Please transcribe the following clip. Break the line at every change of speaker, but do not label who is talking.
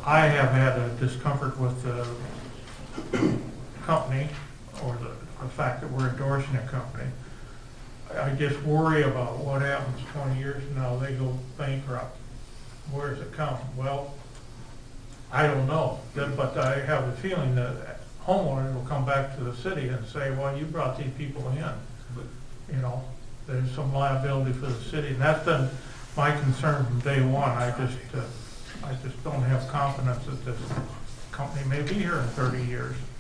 I have had a discomfort with the company, or the fact that we're endorsing a company. I just worry about what happens 20 years from now, they go bankrupt. Where's it come? Well, I don't know, but I have a feeling that homeowners will come back to the city and say, well, you brought these people in. You know, there's some liability for the city, and that's been my concern from day one. I just don't have confidence that this company may be here in 30 years.